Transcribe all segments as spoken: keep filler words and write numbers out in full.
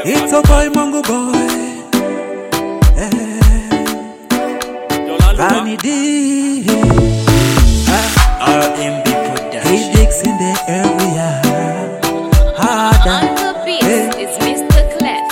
It's a boy, Mongo boy. Vanny D. R M B production. He digs in the area. Harder. On the beat, it's Mister Clef.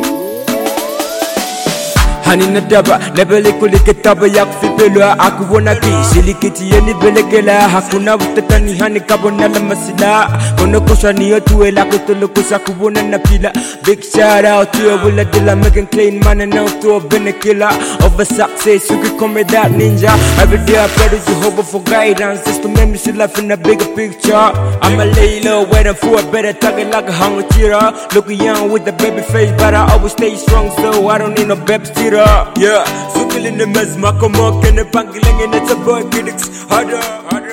Hanina daba nebele kulikitaba yakufipelwa akuona kishilikiti yeni belekela hakuna utatani hani kabona la masila kono kusha niyo tuela kutulu kusha kubona na pila. Big shout out to your willa dilla making clean man and out to a been killer of a success you can come with that ninja. Every day I pray to Jehovah for guidance just to make me see life in a bigger picture. I'm a lay low waiting for a better target like a hungry cheater. Looking young with a baby face but I always stay strong so I don't need no babes cheater. Yeah, so feeling the mess, my come on, can the banking and it's a boy, critics harder, harder.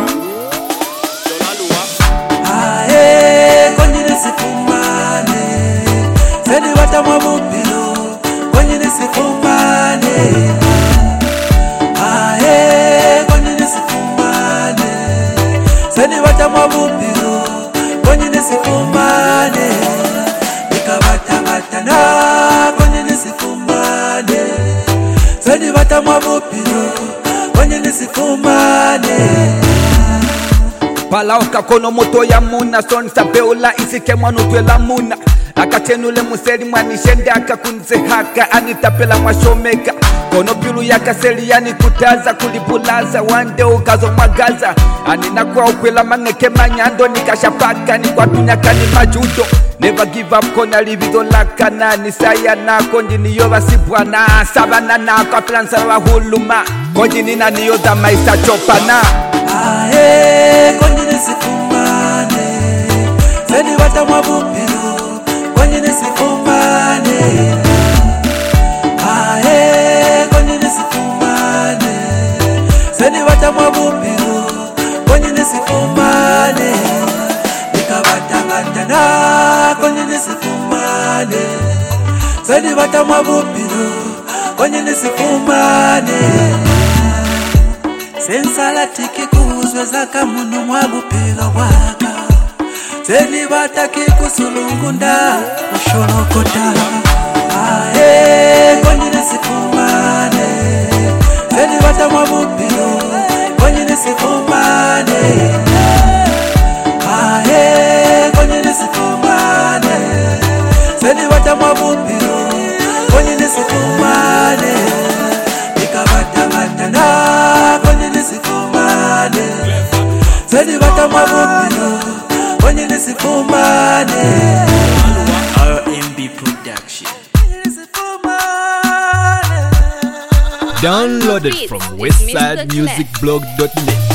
Ae, kwenye sifumane. Seni wata mwabupilo, kwenye sifumane. Ae, kwenye sifumane. Seni wata mwabupilo, kwenye sifumane. Nikabata bata na kwenye sifumane. Seni wata mwabupilo, kwenye sifumane. Palaoka kono moto ya muna son sabeula isike mwanutwe la muna akatenule museri mwanishende akakunze haka anitapela mwashomeka kono pilu ya kaseli yani kutaza kulipulaza wande ukazo magaza anina kwa ukwela mangeke manyando nikashapaka ni kwa tunyakani majudo. Never give up kona livido lakana nisaya na kondi niyo basibwana sabana na kwa plansa wa huluma kondi nina niyo da maisa chopana. Ae, kwenye sifumane. Seni wata mwabupilo, kwenye sifumane. Ae, kwenye sifumane. Seni wata mwabupilo, kwenye sifumane. Nikabata bata na kwenye sifumane. Seni wata mwabupilo, kwenye sifumane. Sensala tiki kuzwe zaka munu mwabupilo waka. Seni bataki kusulungunda usholokota. Ae, kwenye sifumane. Seni bata mwabupilo, kwenye sifumane. Ae, kwenye sifumane. Seni bata mwabupilo, kwenye sifumane. Nikabata bata na kwenye sifumane. Seni bata mwabupilo, kwenye sifumane. R M B production. On the Downloaded beat, from it's Mister westside music blog dot net.